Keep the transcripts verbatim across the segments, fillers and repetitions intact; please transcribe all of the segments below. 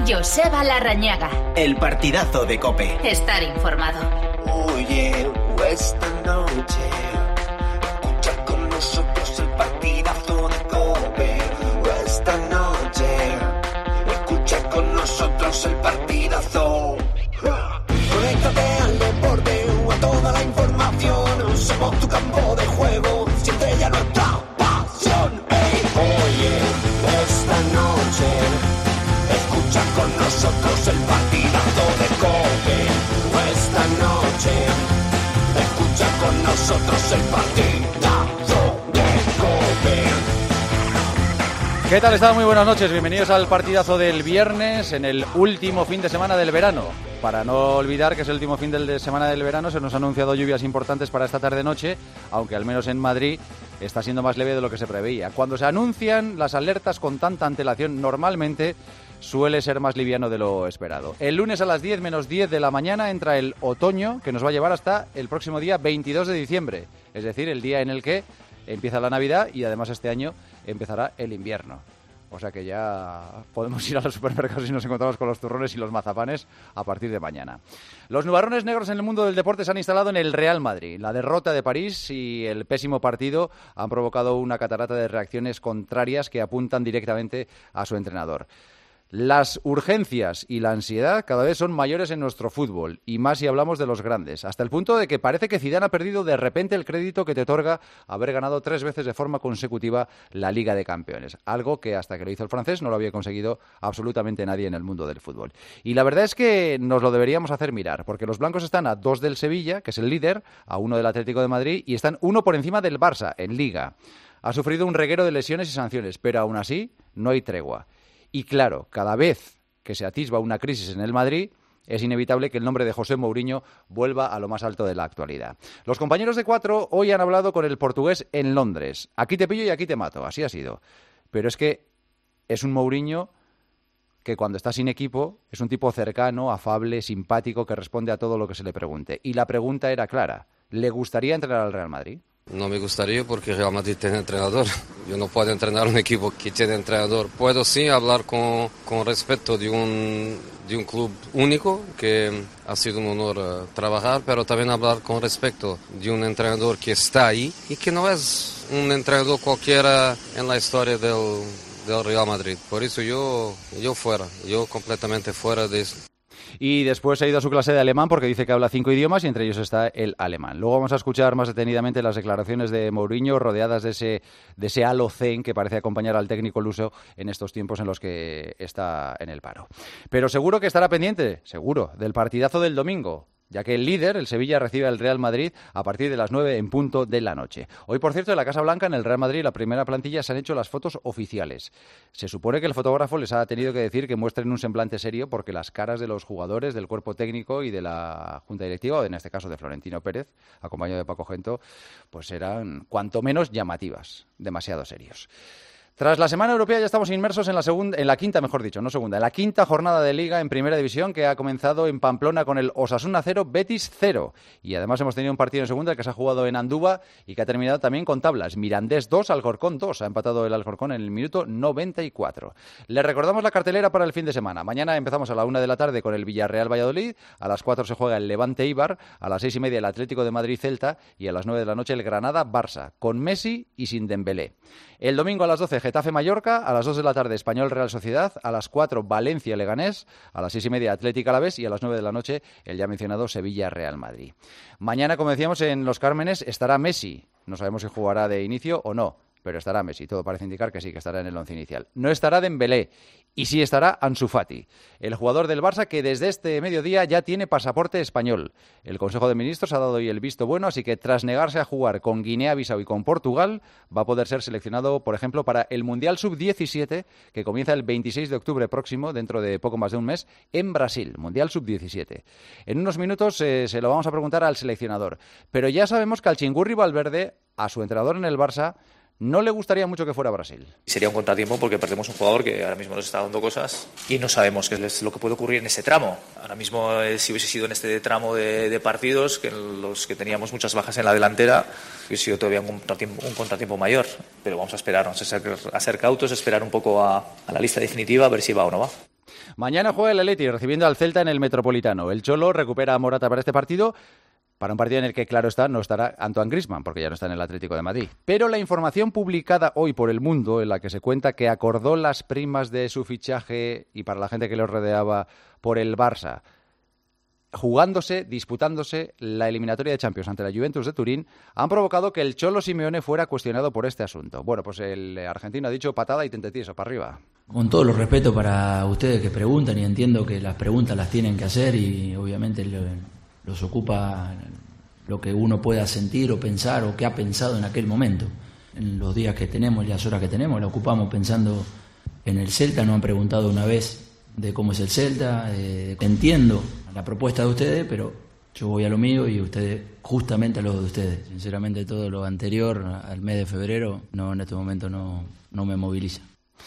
Joseba Larrañaga. El partidazo de COPE. Estar informado. Oye, esta noche escucha con nosotros el partidazo de COPE. Esta noche escucha con nosotros el partidazo. Conéctate al deporte o a toda la información. Somos tu campo de juego, siente ya nuestra pasión. Hey, oye, esta noche escucha con nosotros el partidazo de COPE. Esta noche escucha con nosotros el partidazo de COPE. ¿Qué tal están? Muy buenas noches, bienvenidos al partidazo del viernes en el último fin de semana del verano. Para no olvidar que es el último fin de semana del verano, se nos han anunciado lluvias importantes para esta tarde-noche, aunque al menos en Madrid está siendo más leve de lo que se preveía. Cuando se anuncian las alertas con tanta antelación, normalmente suele ser más liviano de lo esperado. El lunes a las diez menos diez de la mañana entra el otoño, que nos va a llevar hasta el próximo día veintidós de diciembre, es decir, el día en el que empieza la Navidad y además este año empezará el invierno. O sea que ya podemos ir a los supermercados y nos encontramos con los turrones y los mazapanes a partir de mañana. Los nubarrones negros en el mundo del deporte se han instalado en el Real Madrid. La derrota de París y el pésimo partido han provocado una catarata de reacciones contrarias que apuntan directamente a su entrenador. Las urgencias y la ansiedad cada vez son mayores en nuestro fútbol, y más si hablamos de los grandes, hasta el punto de que parece que Zidane ha perdido de repente el crédito que te otorga haber ganado tres veces de forma consecutiva la Liga de Campeones, algo que hasta que lo hizo el francés no lo había conseguido absolutamente nadie en el mundo del fútbol. Y la verdad es que nos lo deberíamos hacer mirar, porque los blancos están a dos del Sevilla, que es el líder, a uno del Atlético de Madrid, y están uno por encima del Barça, en Liga. Ha sufrido un reguero de lesiones y sanciones, pero aún así no hay tregua. Y claro, cada vez que se atisba una crisis en el Madrid, es inevitable que el nombre de José Mourinho vuelva a lo más alto de la actualidad. Los compañeros de Cuatro hoy han hablado con el portugués en Londres. Aquí te pillo y aquí te mato, así ha sido. Pero es que es un Mourinho que cuando está sin equipo es un tipo cercano, afable, simpático, que responde a todo lo que se le pregunte. Y la pregunta era clara: ¿le gustaría entrenar al Real Madrid? No me gustaría porque Real Madrid tiene entrenador. Yo no puedo entrenar un equipo que tiene entrenador. Puedo sí hablar con, con respeto de un, de un club único, que ha sido un honor uh, trabajar, pero también hablar con respeto de un entrenador que está ahí y que no es un entrenador cualquiera en la historia del, del Real Madrid. Por eso yo, yo fuera, yo completamente fuera de eso. Y después ha ido a su clase de alemán porque dice que habla cinco idiomas y entre ellos está el alemán. Luego vamos a escuchar más detenidamente las declaraciones de Mourinho rodeadas de ese, de ese halo zen que parece acompañar al técnico luso en estos tiempos en los que está en el paro. Pero seguro que estará pendiente, seguro, del partidazo del domingo, ya que el líder, el Sevilla, recibe al Real Madrid a partir de las nueve en punto de la noche. Hoy, por cierto, en la Casa Blanca, en el Real Madrid, la primera plantilla, se han hecho las fotos oficiales. Se supone que el fotógrafo les ha tenido que decir que muestren un semblante serio porque las caras de los jugadores, del cuerpo técnico y de la Junta Directiva, o en este caso de Florentino Pérez, acompañado de Paco Gento, pues eran cuanto menos llamativas, demasiado serios. Tras la Semana Europea ya estamos inmersos en la segunda, en la quinta, mejor dicho, no segunda, en la quinta jornada de Liga en Primera División, que ha comenzado en Pamplona con el Osasuna cero, Betis cero. Y además hemos tenido un partido en segunda que se ha jugado en Andúba y que ha terminado también con tablas. Mirandés dos, Alcorcón dos. Ha empatado el Alcorcón en el minuto noventa y cuatro. Les recordamos la cartelera para el fin de semana. Mañana empezamos a la una de la tarde con el Villarreal Valladolid, a las cuatro se juega el Levante Eibar, a las seis y media el Atlético de Madrid Celta y a las nueve de la noche el Granada Barça, con Messi y sin Dembélé. El domingo a las doce Getafe Mallorca, a las dos de la tarde Español Real Sociedad, a las cuatro Valencia Leganés, a las seis y media Atlético Alavés y a las nueve de la noche el ya mencionado Sevilla Real Madrid. Mañana, como decíamos, en Los Cármenes estará Messi. No sabemos si jugará de inicio o no, pero estará Messi. Todo parece indicar que sí, que estará en el once inicial. No estará Dembélé y sí estará Ansu Fati, el jugador del Barça que desde este mediodía ya tiene pasaporte español. El Consejo de Ministros ha dado hoy el visto bueno, así que tras negarse a jugar con Guinea-Bissau y con Portugal, va a poder ser seleccionado, por ejemplo, para el Mundial sub diecisiete, que comienza el veintiséis de octubre próximo, dentro de poco más de un mes, en Brasil, Mundial sub diecisiete. En unos minutos eh, se lo vamos a preguntar al seleccionador, pero ya sabemos que al Chingurri Valverde, a su entrenador en el Barça, no le gustaría mucho que fuera a Brasil. Sería un contratiempo porque perdemos un jugador que ahora mismo nos está dando cosas y no sabemos qué es lo que puede ocurrir en ese tramo. Ahora mismo, eh, si hubiese sido en este tramo de, de partidos, que en los que teníamos muchas bajas en la delantera, hubiese sido todavía un contratiempo, un contratiempo mayor. Pero vamos a esperar, vamos a ser, a ser cautos, esperar un poco a, a la lista definitiva, a ver si va o no va. Mañana juega el Atleti recibiendo al Celta en el Metropolitano. El Cholo recupera a Morata para este partido, para un partido en el que, claro está, no estará Antoine Griezmann, porque ya no está en el Atlético de Madrid. Pero la información publicada hoy por El Mundo, en la que se cuenta que acordó las primas de su fichaje y para la gente que lo rodeaba por el Barça, jugándose, disputándose la eliminatoria de Champions ante la Juventus de Turín, han provocado que el Cholo Simeone fuera cuestionado por este asunto. Bueno, pues el argentino ha dicho patada y tentetieso para arriba. Con todo los respeto para ustedes que preguntan, y entiendo que las preguntas las tienen que hacer y obviamente lo, los ocupa lo que uno pueda sentir o pensar o que ha pensado en aquel momento. En los días que tenemos y las horas que tenemos la ocupamos pensando en el Celta. Nos han preguntado una vez de cómo es el Celta. Eh, entiendo la propuesta de ustedes, pero yo voy a lo mío y ustedes justamente a lo de ustedes. Sinceramente todo lo anterior al mes de febrero no, en este momento no, no me moviliza.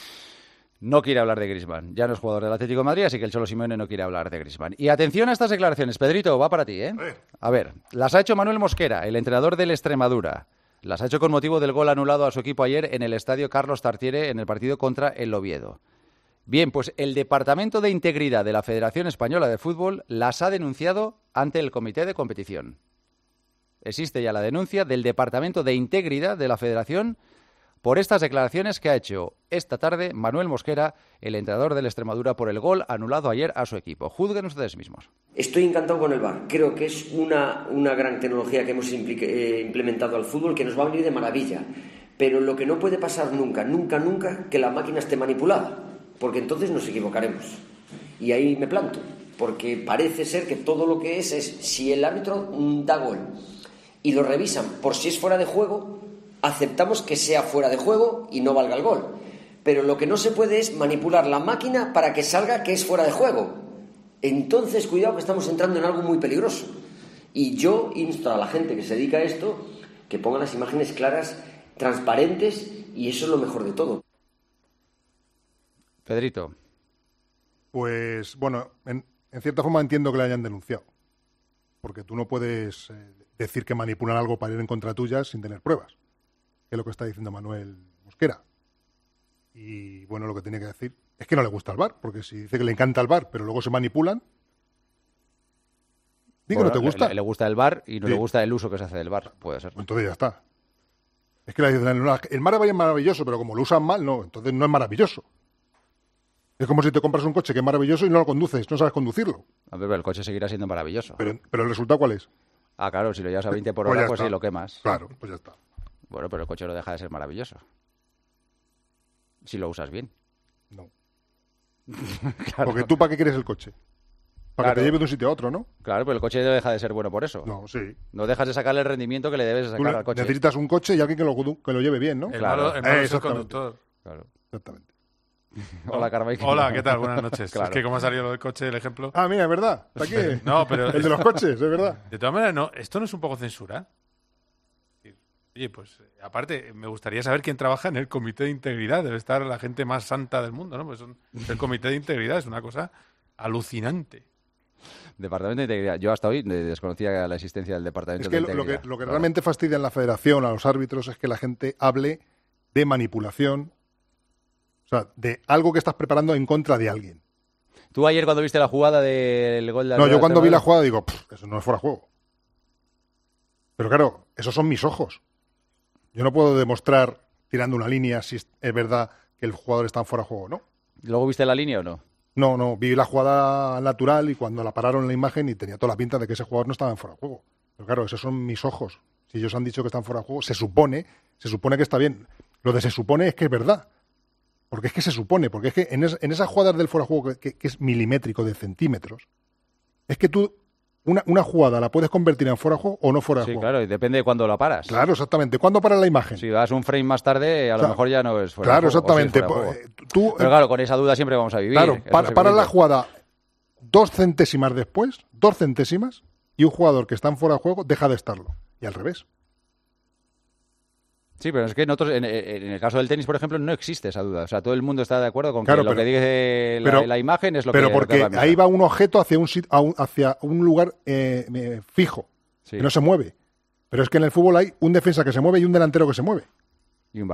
No quiere hablar de Griezmann. Ya no es jugador del Atlético de Madrid, así que el Cholo Simeone no quiere hablar de Griezmann. Y atención a estas declaraciones. Pedrito, va para ti, ¿eh? A ver, las ha hecho Manuel Mosquera, el entrenador del Extremadura. Las ha hecho con motivo del gol anulado a su equipo ayer en el estadio Carlos Tartiere en el partido contra el Oviedo. Bien, pues el Departamento de Integridad de la Federación Española de Fútbol las ha denunciado ante el Comité de Competición. Existe ya la denuncia del Departamento de Integridad de la Federación por estas declaraciones que ha hecho esta tarde Manuel Mosquera, el entrenador del Extremadura, por el gol anulado ayer a su equipo. Juzguen ustedes mismos. Estoy encantado con el V A R. Creo que es una, una gran tecnología que hemos eh, implementado al fútbol que nos va a venir de maravilla. Pero lo que no puede pasar nunca, nunca, nunca, que la máquina esté manipulada, porque entonces nos equivocaremos. Y ahí me planto, porque parece ser que todo lo que es es, si el árbitro da gol y lo revisan por si es fuera de juego, aceptamos que sea fuera de juego y no valga el gol. Pero lo que no se puede es manipular la máquina para que salga que es fuera de juego. Entonces, cuidado, que estamos entrando en algo muy peligroso. Y yo insto a la gente que se dedica a esto que ponga las imágenes claras, transparentes, y eso es lo mejor de todo. Pedrito. Pues, bueno, en, en cierta forma entiendo que le hayan denunciado. Porque tú no puedes eh, decir que manipulan algo para ir en contra tuya sin tener pruebas. Que es lo que está diciendo Manuel Mosquera. Y bueno, lo que tiene que decir es que no le gusta el V A R, porque si dice que le encanta el V A R, pero luego se manipulan, digo, bueno, no te gusta. Le, le gusta el V A R y no sí. le gusta el uso que se hace del V A R, puede ser. Entonces ya está. Es que la dicen, el V A R es maravilloso, pero como lo usan mal, no, entonces no es maravilloso. Es como si te compras un coche que es maravilloso y no lo conduces, no sabes conducirlo. A ver, pero el coche seguirá siendo maravilloso. Pero, pero el resultado, ¿cuál es? Ah, claro, si lo llevas a veinte por pues hora, pues está. sí, lo quemas. Claro, pues ya está. Bueno, pero el coche no deja de ser maravilloso. Si lo usas bien. No. Claro. Porque tú, ¿para qué quieres el coche? Para Claro. que te lleve de un sitio a otro, ¿no? Claro, pero el coche no deja de ser bueno por eso. No, sí. No dejas de sacarle el rendimiento que le debes de Tú sacar al coche. necesitas un coche y alguien que lo, que lo lleve bien, ¿no? El Claro. malo, el malo Eh, es el exactamente. conductor. Claro. Exactamente. Hola, Carmen. Hola, ¿qué tal? Buenas noches. Claro. Es que como ha salido lo del coche, el ejemplo... Ah, mira, es verdad. Está aquí. No, pero... El de los coches, es verdad. De todas maneras, no, ¿esto no es un poco censura? Oye, pues eh, aparte, me gustaría saber quién trabaja en el Comité de Integridad. Debe estar la gente más santa del mundo, ¿no? Pues son, el Comité de Integridad es una cosa alucinante. Departamento de Integridad. Yo hasta hoy desconocía la existencia del Departamento Es que de lo, lo Integridad. que, lo que Claro. realmente fastidia en la federación, a los árbitros, es que la gente hable de manipulación, o sea, de algo que estás preparando en contra de alguien. ¿Tú ayer cuando viste la jugada del gol de No, yo cuando vi la Extremadura? jugada digo, eso no es fuera de juego. Pero claro, esos son mis ojos. Yo no puedo demostrar, tirando una línea, si es es verdad que el jugador está en fuera de juego o no. ¿Luego viste la línea o no? No, no, vi la jugada natural y cuando la pararon en la imagen y tenía toda la pinta de que ese jugador no estaba en fuera de juego. Pero claro, esos son mis ojos. Si ellos han dicho que están fuera de juego, se supone, se supone que está bien. Lo de se supone es que es verdad. Porque es que se supone, porque es que en, es, en esas jugadas del fuera de juego que, que, que es milimétrico de centímetros, es que tú una, una jugada la puedes convertir en fuera de juego o no fuera de Sí, juego. claro, y depende de cuándo la paras. Claro, exactamente. ¿Cuándo para la imagen? Si das un frame más tarde, a O lo sea, mejor ya no es fuera Claro, de juego, o sí es exactamente. fuera de juego. Eh, Tú, Pero claro, con esa duda siempre vamos a vivir. Claro, Eso para, es para la evidente. jugada dos centésimas después, dos centésimas, y un jugador que está en fuera de juego deja de estarlo. Y al revés. Sí, pero es que nosotros, en, en el caso del tenis, por ejemplo, no existe esa duda. O sea, todo el mundo está de acuerdo con Claro, que lo pero- que dice la, pero- la imagen es lo Pero que... lo que porque va a mirar. ahí va un objeto hacia un, sit- a un- hacia un lugar eh, eh, fijo, Sí. que no se mueve. Pero es que en el fútbol hay un defensa que se mueve y un delantero que se mueve. Y un balón.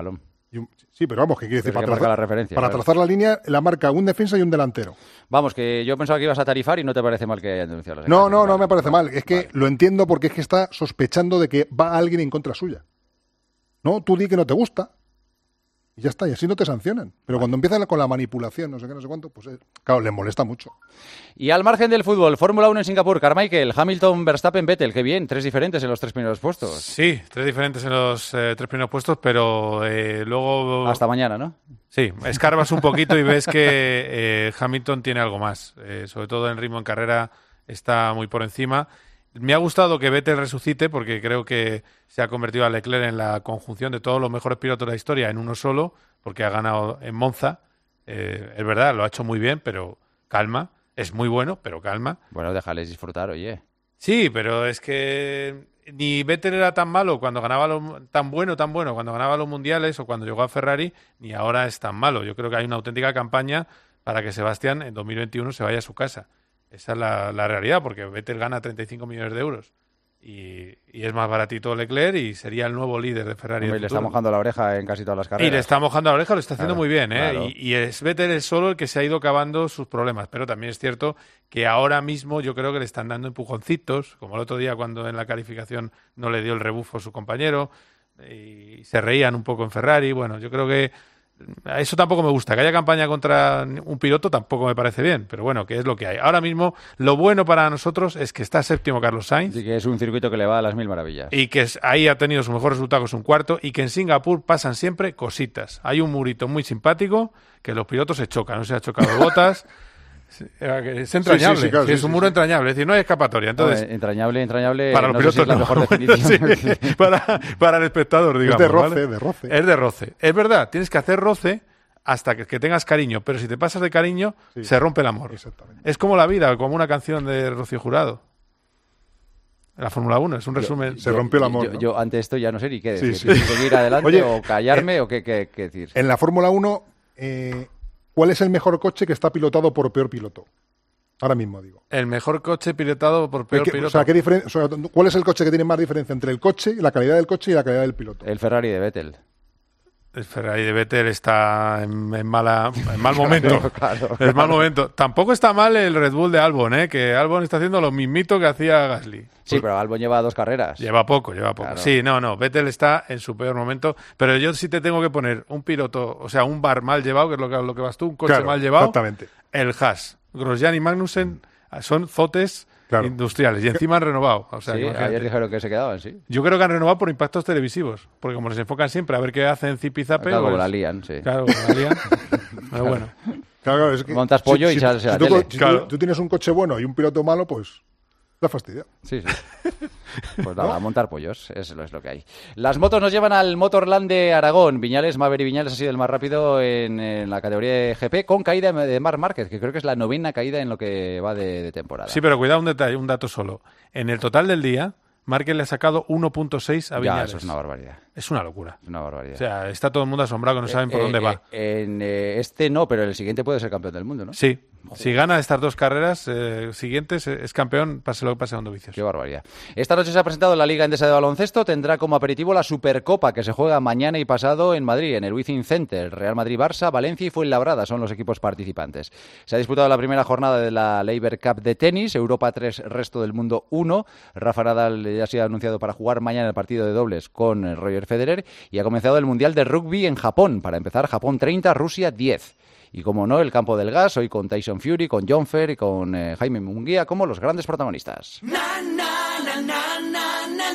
Y un, sí, pero vamos, ¿qué quiere decir? Pero Para, que marca trazar, la referencia, para claro. trazar la línea la marca un defensa y un delantero. Vamos, que yo pensaba que ibas a tarifar y no te parece mal que hayan denunciado las No, declaraciones. no, no Vale, me parece vale, mal. Es que vale. lo entiendo porque es que está sospechando de que va alguien en contra suya. No, tú di que no te gusta. Y ya está, y así no te sancionan. Pero cuando empiezan con la manipulación, no sé qué, no sé cuánto, pues eh, claro, les molesta mucho. Y al margen del fútbol, Fórmula uno en Singapur, Carmichael, Hamilton, Verstappen, Vettel, qué bien, tres diferentes en los tres primeros puestos. Sí, tres diferentes en los eh, tres primeros puestos, pero eh, luego... Hasta mañana, ¿no? Sí, escarbas un poquito y ves que eh, Hamilton tiene algo más. Eh, sobre todo en ritmo en carrera está muy por encima. Me ha gustado que Vettel resucite porque creo que se ha convertido a Leclerc en la conjunción de todos los mejores pilotos de la historia en uno solo, porque ha ganado en Monza. Eh, es verdad, lo ha hecho muy bien, pero calma. Es muy bueno, pero calma. Bueno, déjales disfrutar, oye. Sí, pero es que ni Vettel era tan malo cuando ganaba los, tan bueno, tan bueno cuando ganaba los mundiales o cuando llegó a Ferrari, ni ahora es tan malo. Yo creo que hay una auténtica campaña para que Sebastián en dos mil veintiuno se vaya a su casa. Esa es la, la realidad, porque Vettel gana treinta y cinco millones de euros y, y es más baratito Leclerc y sería el nuevo líder de Ferrari. Hombre, y le está mojando la oreja en casi todas las carreras. Y le está mojando la oreja, lo está haciendo Claro, muy bien, ¿eh? claro. Y, y es Vettel es solo el que se ha ido cavando sus problemas, pero también es cierto que ahora mismo yo creo que le están dando empujoncitos, como el otro día cuando en la calificación no le dio el rebufo a su compañero y se reían un poco en Ferrari. Bueno, yo creo que eso tampoco me gusta. Que haya campaña contra un piloto tampoco me parece bien, pero bueno, que es lo que hay. Ahora mismo, lo bueno para nosotros es que está séptimo Carlos Sainz. Así que es un circuito que le va a las mil maravillas. Y que es, ahí ha tenido su mejor resultado, que es un cuarto, y que en Singapur pasan siempre cositas. Hay un murito muy simpático que los pilotos se chocan, no se ha chocado Botas. Es entrañable, Sí, sí, sí, claro, sí, es sí, un sí, muro sí. entrañable, es decir, no hay escapatoria. Entonces, Hombre, entrañable, entrañable. para los no sé si pilotos es la no. mejor definición. Sí, para, para el espectador, digamos. de roce, ¿vale? de roce. Es de roce. Es verdad, tienes que hacer roce hasta que, que tengas cariño, pero si te pasas de cariño, Sí. se rompe el amor. Exactamente. Es como la vida, como una canción de Rocío Jurado. La Fórmula uno, es un resumen. Se rompió el amor. Yo, ¿no? yo ante esto ya no sé ni qué decir. Sí, sí. Si seguir adelante Oye, o callarme eh, o qué, qué, qué decir. En la Fórmula uno, eh, ¿cuál es el mejor coche que está pilotado por peor piloto? Ahora mismo digo. El mejor coche pilotado por peor ¿Qué- piloto. O sea, ¿qué diferen- o sea, ¿cuál es el coche que tiene más diferencia entre el coche, la calidad del coche y la calidad del piloto? El Ferrari de Vettel. El Ferrari de Vettel está en, en mala, en mal momento. Claro, en mal claro. momento. Tampoco está mal el Red Bull de Albon, ¿eh? Que Albon está haciendo lo mismito que hacía Gasly. Sí, pero Albon lleva dos carreras. Lleva poco, lleva poco. Claro. Sí, no, no. Vettel está en su peor momento. Pero yo sí te tengo que poner un piloto, o sea, un bar mal llevado, que es lo que, lo que vas tú, un coche Claro, mal llevado. exactamente. El Haas. Grosjean y Magnussen son zotes Claro. industriales. Y encima han renovado. O sea, Sí, que imagínate. ayer dijeron que se quedaban, sí. Yo creo que han renovado por impactos televisivos. Porque como les enfocan siempre a ver qué hacen zipizape. Claro, como pues- la lían, sí. Claro, como la lían. Pero bueno. Claro, claro, es que Montas pollo y sales a la tú, tele. si tú- Claro. tú tienes un coche bueno y un piloto malo, pues da fastidio. Sí, sí. Pues nada, a montar pollos, eso es lo que hay. Las motos nos llevan al Motorland de Aragón. Viñales, Maverick Viñales ha sido el más rápido en, en la categoría de G P, con caída de Marc Márquez, que creo que es la novena caída en lo que va de, de temporada. Sí, pero cuidado, un detalle, un dato solo. En el total del día, Márquez le ha sacado uno punto seis a Ya, Viñales. eso es una barbaridad. Es una locura. Es una barbaridad. O sea, está todo el mundo asombrado que no saben por Eh, dónde eh, va. eh, en eh, este no, pero el siguiente puede ser campeón del mundo, ¿no? Sí, si gana estas dos carreras eh, siguientes, eh, es campeón, pase lo que pase a Ondovicios. Qué barbaridad. Esta noche se ha presentado la Liga Endesa de Baloncesto. Tendrá como aperitivo la Supercopa, que se juega mañana y pasado en Madrid, en el Wizzing Center. Real Madrid-Barça, Valencia y Fuenlabrada son los equipos participantes. Se ha disputado la primera jornada de la Laver Cup de tenis. Europa tres, resto del mundo uno. Rafa Nadal ya ha sido anunciado para jugar mañana el partido de dobles con Roger Federer. Y ha comenzado el Mundial de Rugby en Japón. Para empezar, Japón treinta, Rusia diez. Y como no, el campo del gas, hoy con Tyson Fury, con John Fer y con eh, Jaime Munguía como los grandes protagonistas. Na, na, na, na, na, na,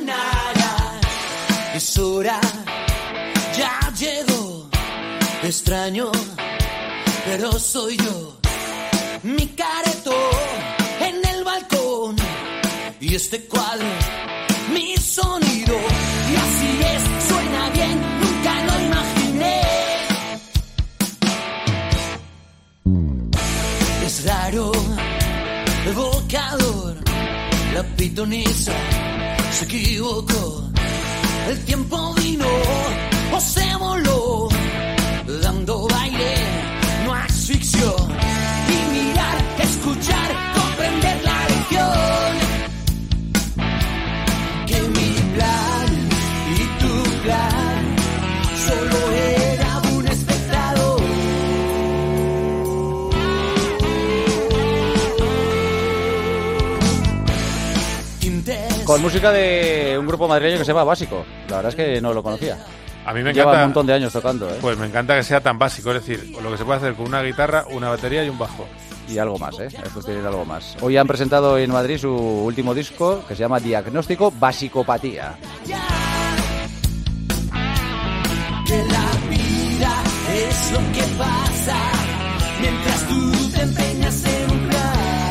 na. Es hora, ya llegó. Extraño, pero soy yo. Mi careto en el balcón. Y este cual, mi sonido. Y así es, suena bien, nunca lo imaginé. Es raro, evocador, la pitonisa se equivocó. El tiempo vino o se voló, dando baile, no asfixió. Y mirar, escuchar, comprender la lección. Que mi plan y tu plan solo era con música de un grupo madrileño que se llama Básico. La verdad es que no lo conocía. A mí me Lleva encanta, un montón de años tocando, ¿eh? Pues me encanta que sea tan básico, es decir, lo que se puede hacer con una guitarra, una batería y un bajo. Y algo más, ¿eh? Estos tienen algo más. Hoy han presentado en Madrid su último disco, que se llama Diagnóstico Basicopatía. Que la vida es lo que pasa mientras tú te empeñas en un plan.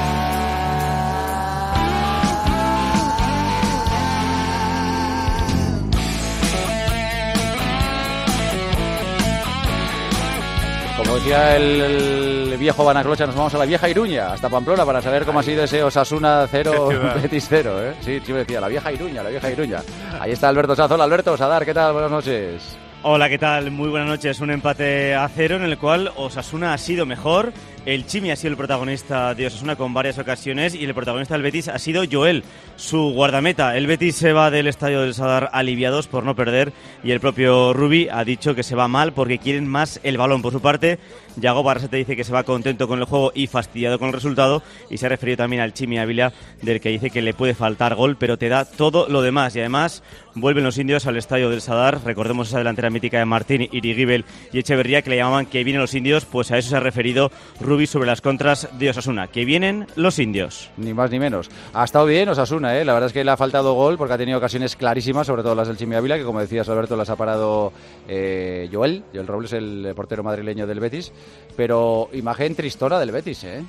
Como decía el, el viejo Banaclocha, nos vamos a la vieja Iruña, hasta Pamplona, para saber cómo ha sido ese Osasuna cero, Betis cero, ¿eh? Sí, sí me decía, la vieja Iruña, la vieja Iruña. Ahí está Alberto Sanz. Hola, Alberto. Sadar, ¿qué tal? Buenas noches. Hola, ¿qué tal? Muy buenas noches. Un empate a cero en el cual Osasuna ha sido mejor. El Chimi ha sido el protagonista de Osasuna con varias ocasiones y el protagonista del Betis ha sido Joel, su guardameta. El Betis se va del estadio del Sadar aliviados por no perder y el propio Rubi ha dicho que se va mal porque quieren más el balón. Por su parte, Yago Barrasate dice que se va contento con el juego y fastidiado con el resultado y se ha referido también al Chimi Ávila, del que dice que le puede faltar gol pero te da todo lo demás. Y además vuelven los indios al estadio del Sadar. Recordemos esa delantera mítica de Martín, Irigibel y Echeverría que le llamaban que vienen los indios, pues a eso se ha referido Rubi sobre las contras de Osasuna, que vienen los indios. Ni más ni menos. Ha estado bien Osasuna, ¿eh? La verdad es que le ha faltado gol porque ha tenido ocasiones clarísimas, sobre todo las del Chimi Ávila, que como decías Alberto, las ha parado eh, Joel, Joel Robles, el portero madrileño del Betis, pero imagen tristona del Betis, ¿eh?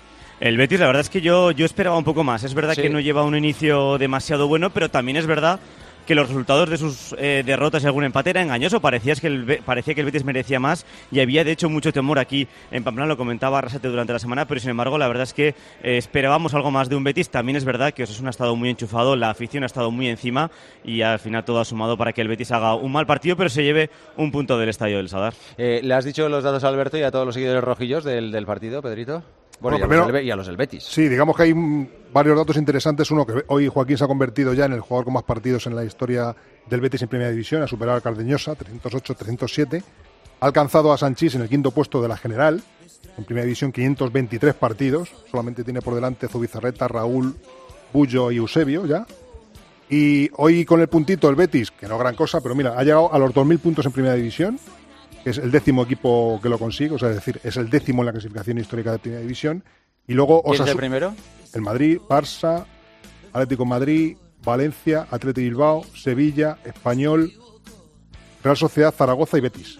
El Betis, la verdad es que yo, yo esperaba un poco más. Es verdad sí. que no lleva un inicio demasiado bueno, pero también es verdad que los resultados de sus eh, derrotas y algún empate era engañoso. Parecía que, el, parecía que el Betis merecía más y había de hecho mucho temor aquí en Pamplona, lo comentaba Arrasate durante la semana, pero sin embargo la verdad es que eh, esperábamos algo más de un Betis. También es verdad que Osasuna ha estado muy enchufado, la afición ha estado muy encima y al final todo ha sumado para que el Betis haga un mal partido pero se lleve un punto del estadio del Sadar. Eh, ¿Le has dicho los datos a Alberto y a todos los seguidores rojillos del, del partido, Pedrito? Bueno, bueno, y, a primero, los, y a los del Betis. Sí, digamos que hay varios datos interesantes. Uno, que hoy Joaquín se ha convertido ya en el jugador con más partidos en la historia del Betis en Primera División, ha superado a Cardeñosa, trescientos ocho, trescientos siete. Ha alcanzado a Sanchís en el quinto puesto de la general, en Primera División quinientos veintitrés partidos. Solamente tiene por delante Zubizarreta, Raúl, Bullo y Eusebio ya. Y hoy con el puntito el Betis, que no gran cosa, pero mira, ha llegado a los dos mil puntos en Primera División. Es el décimo equipo que lo consigue, o sea, es decir, es el décimo en la clasificación histórica de Primera División. Y luego ¿Quién Osasuna, es el primero? El Madrid, Barça, Atlético de Madrid, Valencia, Athletic Bilbao, Sevilla, Español, Real Sociedad, Zaragoza y Betis.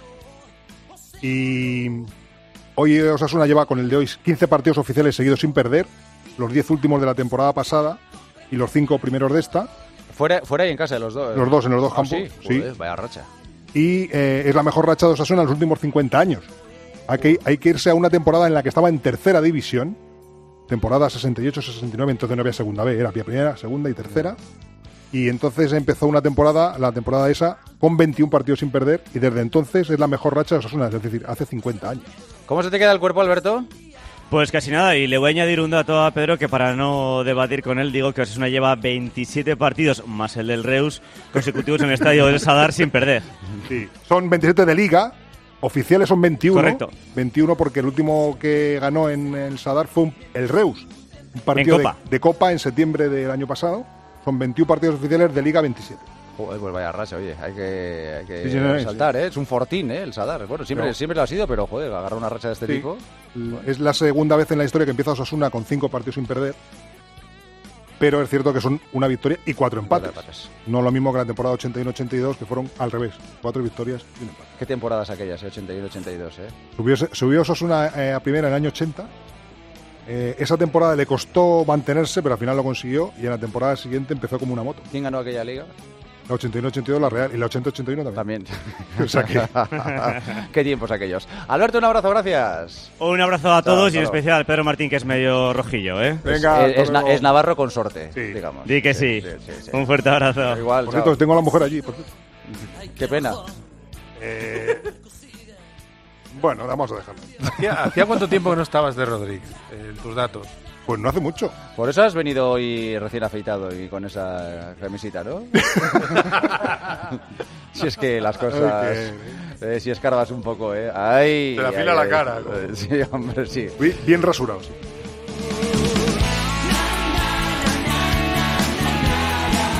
Y hoy Osasuna lleva con el de hoy quince partidos oficiales seguidos sin perder, los diez últimos de la temporada pasada y los cinco primeros de esta. Fuera, fuera y en casa de los dos. Los dos, en los dos ¿Ah, campos. Sí, Joder, sí. Vaya racha. Y eh, es la mejor racha de Osasuna en los últimos cincuenta años. Hay que, hay que irse a una temporada en la que estaba en tercera división, temporada sesenta y ocho sesenta y nueve, entonces no había segunda B, era primera, segunda y tercera. Y entonces empezó una temporada, la temporada esa, con veintiún partidos sin perder, y desde entonces es la mejor racha de Osasuna, es decir, hace cincuenta años. ¿Cómo se te queda el cuerpo, Alberto? Pues casi nada, y le voy a añadir un dato a Pedro que para no debatir con él digo que Osasuna lleva veintisiete partidos, más el del Reus, consecutivos en el estadio del Sadar sin perder. Sí, son veintisiete de Liga, oficiales son veintiuno. Correcto. veintiuno porque el último que ganó en el Sadar fue un, el Reus, un partido en Copa. De, de Copa en septiembre del año pasado. Son veintiún partidos oficiales de Liga, veintisiete. Joder, pues vaya racha, oye, hay que, hay que sí, sí, no, saltar, sí. ¿eh? Es un fortín, ¿eh? El Sadar. Bueno, siempre, no. siempre lo ha sido, pero joder, agarrar una racha de este sí. tipo. Es la segunda vez en la historia que empieza Osasuna con cinco partidos sin perder. Pero es cierto que son una victoria y cuatro empates. Cuatro empates. No lo mismo que la temporada ochenta y uno ochenta y dos, que fueron al revés. Cuatro victorias y un empate. ¿Qué temporadas aquellas, eh? ochenta y uno ochenta y dos, eh? Subió, subió Osasuna eh, a primera en el año ochenta. Eh, esa temporada le costó mantenerse, pero al final lo consiguió. Y en la temporada siguiente empezó como una moto. ¿Quién ganó aquella liga? La ochenta y uno ochenta y dos, la Real. Y la ochenta ochenta y uno también. También. O sea que... Qué tiempos aquellos. Alberto, un abrazo, gracias. Un abrazo a todos Chao, y en especial a Pedro Martín, que es medio rojillo, ¿eh? Venga, es, es, na- es Navarro con sorte, sí. digamos. Di que sí. Sí, sí, sí, sí. Un fuerte abrazo. Igual, por cierto, tengo a la mujer allí. Por Qué pena. Eh... Bueno, vamos a dejarlo. ¿Hacía, ¿Hacía cuánto tiempo que no estabas de Rodríguez? En tus datos. Pues no hace mucho. Por eso has venido hoy recién afeitado y con esa camisita, ¿no? Si es que las cosas... Eh, si escarbas un poco, ¿eh? Ay, Te la fila ay, la ay, cara. Ay, sí, hombre, sí. Bien rasurado, sí.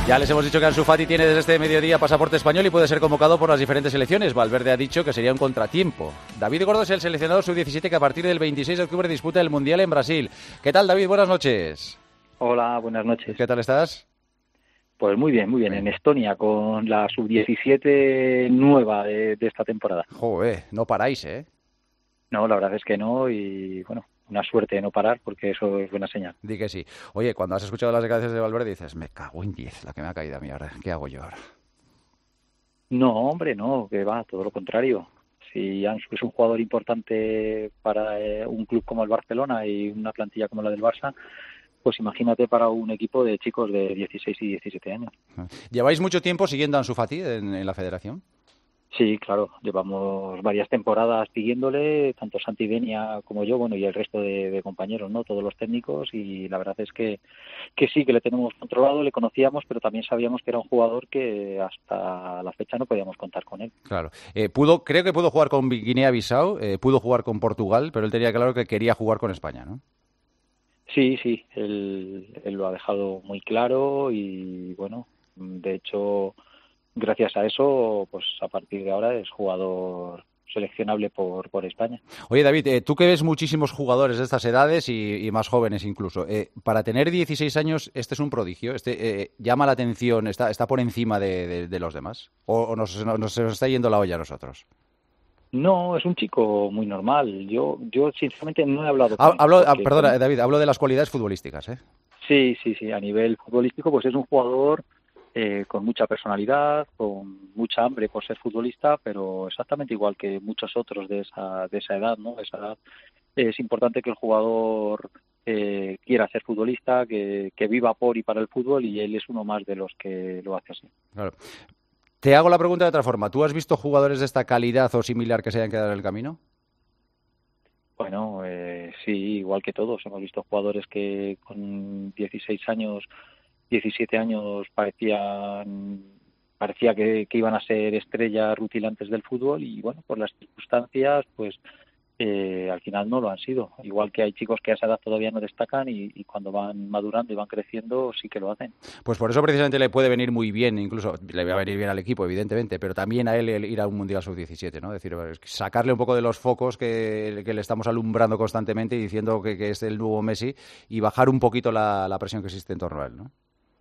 Ya les hemos dicho que Ansu Fati tiene desde este mediodía pasaporte español y puede ser convocado por las diferentes selecciones. Valverde ha dicho que sería un contratiempo. David Gordo es el seleccionador sub diecisiete que a partir del veintiséis de octubre disputa el Mundial en Brasil. ¿Qué tal, David? Buenas noches. Hola, buenas noches. ¿Qué tal estás? Pues muy bien, muy bien. En Estonia, con la sub diecisiete nueva de, de esta temporada. Joder, no paráis, ¿eh? No, la verdad es que no y, bueno, una suerte de no parar porque eso es buena señal. Di que sí. Oye, cuando has escuchado las declaraciones de Valverde dices, me cago en diez, la que me ha caído a mí ahora. ¿Qué hago yo ahora? No, hombre, no, que va, todo lo contrario. Si Ansu es un jugador importante para eh, un club como el Barcelona y una plantilla como la del Barça, pues imagínate para un equipo de chicos de dieciséis y diecisiete años. ¿Lleváis mucho tiempo siguiendo a Ansu Fati en, en la federación? Sí, claro, llevamos varias temporadas siguiéndole, tanto Santi Denia como yo, bueno, y el resto de, de compañeros, ¿no? Todos los técnicos, y la verdad es que, que sí, que le tenemos controlado, le conocíamos, pero también sabíamos que era un jugador que hasta la fecha no podíamos contar con él. Claro. Eh, pudo, creo que pudo jugar con Guinea-Bissau, eh, pudo jugar con Portugal, pero él tenía claro que quería jugar con España, ¿no? Sí, sí, él, él lo ha dejado muy claro y, bueno, de hecho, gracias a eso, pues a partir de ahora es jugador seleccionable por, por España. Oye, David, eh, tú que ves muchísimos jugadores de estas edades y, y más jóvenes incluso, eh, para tener dieciséis años, ¿este es un prodigio? ¿Este eh, llama la atención, está, está por encima de, de, de los demás? ¿O, o nos, nos, nos está yendo la olla a nosotros? No, es un chico muy normal. Yo, yo sinceramente no he hablado con ha, él hablo, porque, Perdona, bueno, David, hablo de las cualidades futbolísticas, ¿eh? Sí, sí, sí. A nivel futbolístico, pues es un jugador eh, con mucha personalidad, con mucha hambre por ser futbolista, pero exactamente igual que muchos otros de esa, de esa edad, ¿no? De esa edad. Es importante que el jugador eh, quiera ser futbolista, que, que viva por y para el fútbol, y él es uno más de los que lo hace así. Claro. Te hago la pregunta de otra forma. ¿Tú has visto jugadores de esta calidad o similar que se hayan quedado en el camino? Bueno, eh, sí, igual que todos. Hemos visto jugadores que con dieciséis años, diecisiete años parecían parecía que, que iban a ser estrellas rutilantes del fútbol y, bueno, por las circunstancias, pues eh, al final no lo han sido. Igual que hay chicos que a esa edad todavía no destacan y, y cuando van madurando y van creciendo sí que lo hacen. Pues por eso precisamente le puede venir muy bien, incluso le va a venir bien al equipo, evidentemente, pero también a él el ir a un Mundial sub diecisiete, ¿no? Es decir, sacarle un poco de los focos que, que le estamos alumbrando constantemente y diciendo que, que es el nuevo Messi y bajar un poquito la, la presión que existe en torno a él, ¿no?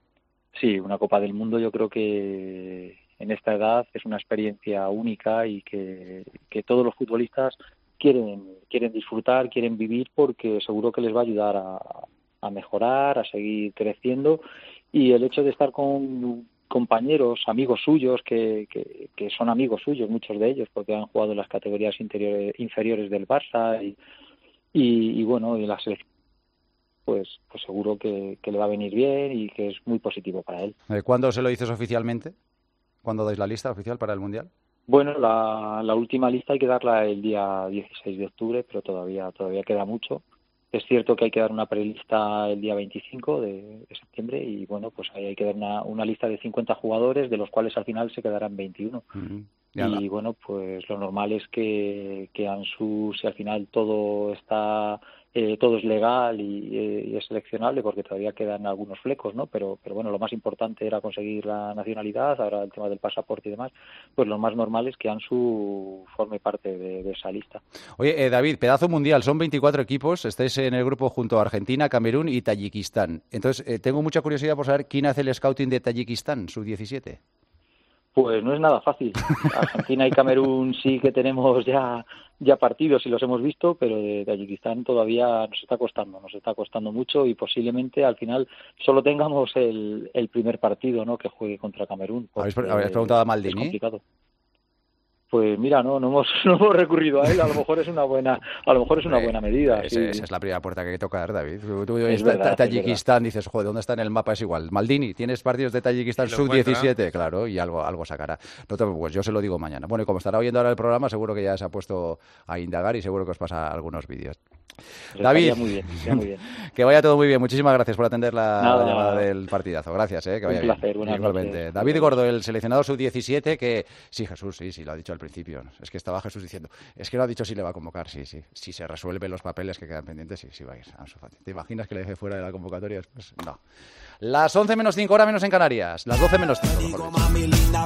Sí, una Copa del Mundo yo creo que en esta edad es una experiencia única y que, que todos los futbolistas quieren quieren disfrutar, quieren vivir porque seguro que les va a ayudar a, a mejorar, a seguir creciendo, y el hecho de estar con compañeros, amigos suyos que, que, que son amigos suyos, muchos de ellos, porque han jugado en las categorías interiores, inferiores del Barça y, y, y bueno, y la selección, pues, pues seguro que, que le va a venir bien y que es muy positivo para él. ¿Cuándo se lo dices oficialmente? ¿Cuándo dais la lista oficial para el Mundial? Bueno, la, la última lista hay que darla el día dieciséis de octubre, pero todavía todavía queda mucho. Es cierto que hay que dar una prelista el día veinticinco de, de septiembre y, bueno, pues ahí hay que dar una, una lista de cincuenta jugadores, de los cuales al final se quedarán veintiuno. Uh-huh. Y, bueno, pues lo normal es que, que Ansu, si al final todo está... Eh, todo es legal y, eh, y es seleccionable porque todavía quedan algunos flecos, ¿no? Pero, pero bueno, lo más importante era conseguir la nacionalidad, ahora el tema del pasaporte y demás, pues lo más normal es que Ansu forme parte de, de esa lista. Oye, eh, David, pedazo mundial, son veinticuatro equipos, estáis en el grupo junto a Argentina, Camerún y Tayikistán. Entonces, eh, tengo mucha curiosidad por saber quién hace el scouting de Tayikistán, sub diecisiete. Pues no es nada fácil. Argentina y Camerún sí que tenemos ya ya partidos y los hemos visto, pero de Tayikistán todavía nos está costando, nos está costando mucho y posiblemente al final solo tengamos el, el primer partido, ¿no? Que juegue contra Camerún. ¿Habéis, ¿habéis preguntado a Maldini? Es complicado. Pues mira, no, no hemos, no hemos recurrido a él. A lo mejor es una buena, a lo mejor es una buena medida. Ese, sí. Esa es la primera puerta que hay que tocar, David. Tú, tú ves Tayikistán, dices, joder, ¿dónde está en el mapa? Es igual. Maldini, tienes partidos de Tayikistán sub diecisiete, claro, y algo, algo sacará. No te preocupes, yo se lo digo mañana. Bueno, y como estará oyendo ahora el programa, seguro que ya se ha puesto a indagar y seguro que os pasa algunos vídeos. Pero David, muy bien, muy bien. Que vaya todo muy bien. Muchísimas gracias por atender la Nada, llamada del partidazo. Gracias, eh, que vaya un placer, bien. buenas Igualmente. noches. David Gordo, el seleccionado sub diecisiete, que sí, Jesús, sí, sí, lo ha dicho al principio. Es que estaba Jesús diciendo, es que lo ha dicho si le va a convocar, sí, sí. Si se resuelven los papeles que quedan pendientes, sí, sí va a ir. Ansu Fati. ¿Te imaginas que le deje fuera de la convocatoria después? No. Las once menos cinco, hora menos en Canarias. Las doce menos cinco, mejor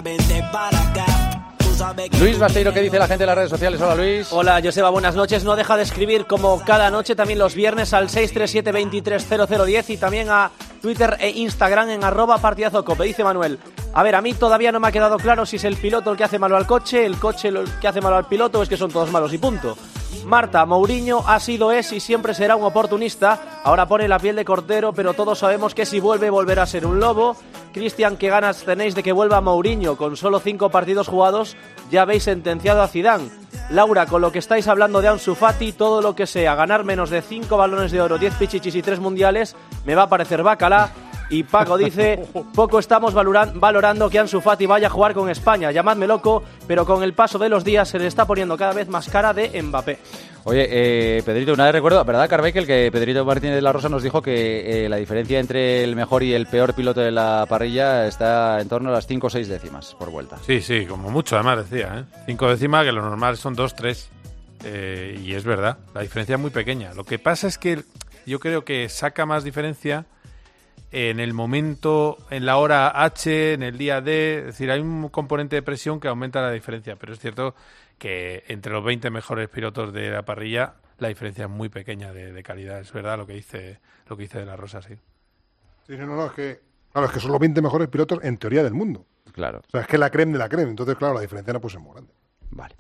dicho. Luis Basteiro, ¿qué dice la gente en las redes sociales? Hola, Luis. Hola, Joseba, buenas noches. No deja de escribir como cada noche, también los viernes al seis tres siete, veintitrés cero cero diez y también a Twitter e Instagram en arroba partidazo cope. Dice Manuel, a ver, a mí todavía no me ha quedado claro si es el piloto el que hace malo al coche, el coche el que hace malo al piloto, o es que son todos malos y punto. Marta, Mourinho ha sido, es y siempre será un oportunista. Ahora pone la piel de cordero, pero todos sabemos que si vuelve, volverá a ser un lobo. Cristian, ¿qué ganas tenéis de que vuelva Mourinho? Con solo cinco partidos jugados ya habéis sentenciado a Zidane. Laura, con lo que estáis hablando de Ansu Fati, todo lo que sea ganar menos de cinco balones de oro, diez pichichis y tres mundiales, me va a parecer bacalá. Y Paco dice, poco estamos valorando que Ansu Fati vaya a jugar con España. Llamadme loco, pero con el paso de los días se le está poniendo cada vez más cara de Mbappé. Oye, eh, Pedrito, una vez recuerdo, ¿verdad, Carvajal, que Pedrito Martínez de la Rosa nos dijo que eh, la diferencia entre el mejor y el peor piloto de la parrilla está en torno a las cinco o seis décimas por vuelta? Sí, sí, como mucho, además decía, ¿eh? cinco décimas, que lo normal son dos, tres. Eh, y es verdad, la diferencia es muy pequeña. Lo que pasa es que yo creo que saca más diferencia en el momento, en la hora H, en el día D. Es decir, hay un componente de presión que aumenta la diferencia, pero es cierto que entre los veinte mejores pilotos de la parrilla la diferencia es muy pequeña de, de calidad. Es verdad lo que dice lo que dice de la Rosa, sí. Sí, no, no, es que, claro, es que son los veinte mejores pilotos en teoría del mundo. Claro. O sea, es que la creme de la creme. Entonces, claro, la diferencia no puede ser muy grande. Vale.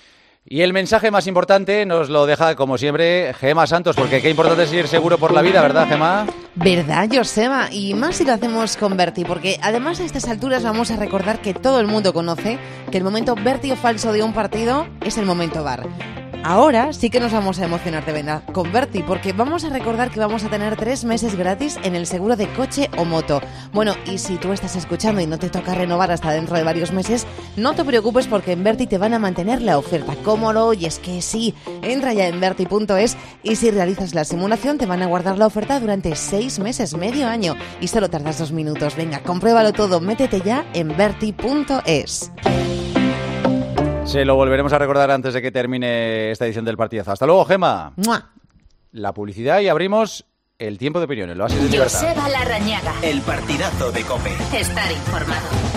Y el mensaje más importante nos lo deja, como siempre, Gemma Santos, porque qué importante es ir seguro por la vida, ¿verdad, Gemma? ¿Verdad, Joseba? Y más si lo hacemos con Berti, porque además a estas alturas vamos a recordar que todo el mundo conoce que el momento Berti o falso de un partido es el momento V A R. Ahora sí que nos vamos a emocionar de verdad con Berti, porque vamos a recordar que vamos a tener tres meses gratis en el seguro de coche o moto. Bueno, y si tú estás escuchando y no te toca renovar hasta dentro de varios meses, no te preocupes porque en Berti te van a mantener la oferta. ¿Cómo lo oyes? Que sí. Entra ya en Berti punto es y si realizas la simulación te van a guardar la oferta durante seis meses, medio año. Y solo tardas dos minutos. Venga, compruébalo todo. Métete ya en Berti punto es. Se lo volveremos a recordar antes de que termine esta edición del partidazo. Hasta luego, Gemma. ¡Mua! La publicidad y abrimos el tiempo de opiniones. Lo haces de libertad. Joseba Larrañaga. El partidazo de COPE. Estar informado.